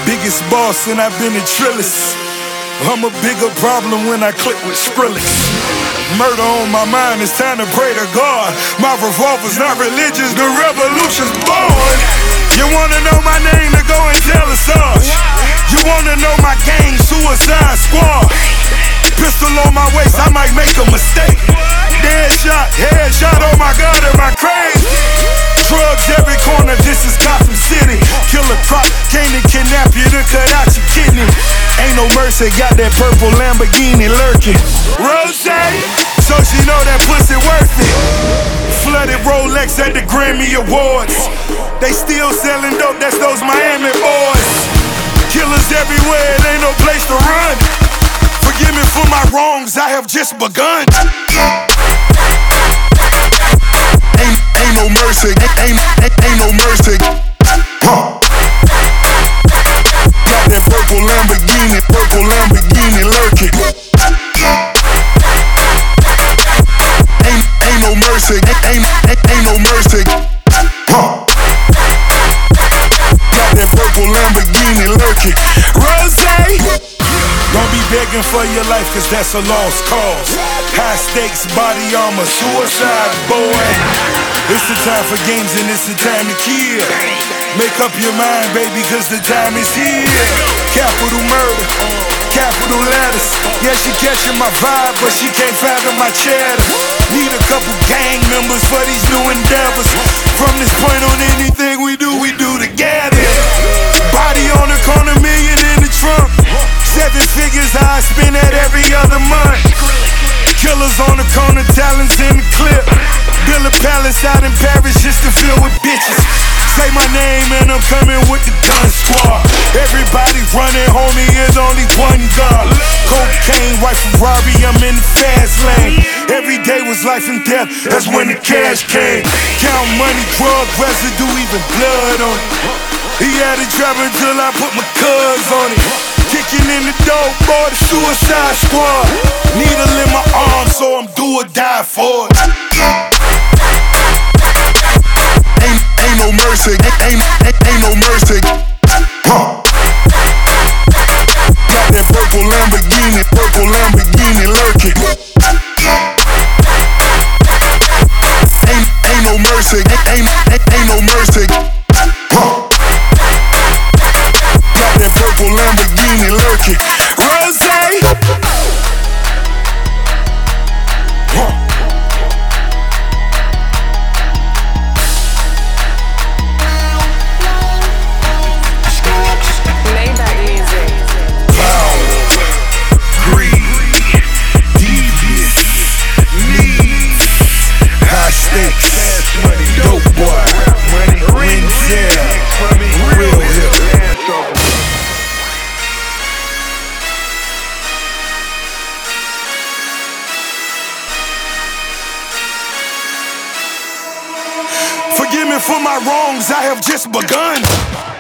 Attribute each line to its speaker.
Speaker 1: Biggest boss and I've been in Trillis. I'm a bigger problem when I click with Skrillex. Murder on my mind, it's time to pray to God. My revolver's not religious, the revolution's born. You wanna know my name, to go and tell us us. You wanna know my gang, Suicide Squad. Pistol on my waist, I might make a mistake. Headshot, oh my God, am I crazy? Drugs every corner, this is Gotham City. Killer Croc came to kidnap you to cut out your kidney. Ain't no mercy, got that purple Lamborghini lurking. Rose, so she know that pussy worth it. Flooded Rolex at the Grammy Awards. They still selling dope, that's those Miami boys. Killers everywhere, it ain't no place to run. Forgive me for my wrongs, I have just begun. Ain't no mercy, ain't no mercy. Got that purple Lamborghini lurking. Ain't no mercy, ain't no mercy. Got that purple Lamborghini lurking. Rose, don't be begging for your life, cause that's a lost cause. High stakes, body armor, suicide, boy. It's the time for games and it's the time to kill. Make up your mind, baby, cause the time is here. Capital murder, capital letters. Yeah, she catching my vibe, but she can't fathom my cheddar. Need a couple gang members for these new endeavors. From this point on, anything we do together. Body on the corner, million in the trunk. 7 figures I spend that every other month. Killers on the corner, talents in the clip. Build a palace out in Paris just to fill with bitches. Say my name and I'm coming with the gun squad. Everybody running, homie, is only one God. Cocaine, white Ferrari, I'm in the fast lane. Every day was life and death, that's when the cash came. Count money, drug residue, even blood on it. He had it driving till I put my cuz on it. Kicking in the door, boy, the Suicide Squad. Needle in my arm, so I'm do or die for it. Ain't no mercy, ain't no mercy. Got that purple Lamborghini lurking. Ain't no mercy, ain't no mercy. Got that purple Lamborghini lurking. Rose. Forgive me for my wrongs, I have just begun.